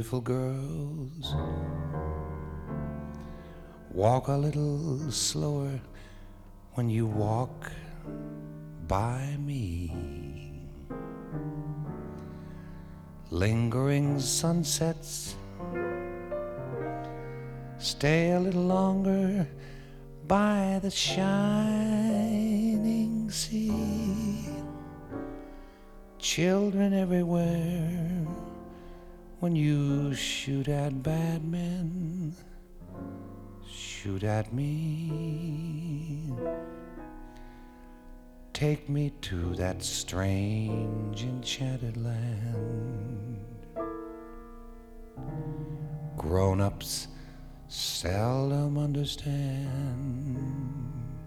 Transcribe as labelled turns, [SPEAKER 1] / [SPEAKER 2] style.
[SPEAKER 1] beautiful girls. Walk a little slower when you walk by me. Lingering sunsets, stay a little longer by the shining sea. Children everywhere, when you shoot at bad men, shoot at me. Take me to that strange enchanted land. Grown-ups seldom understand.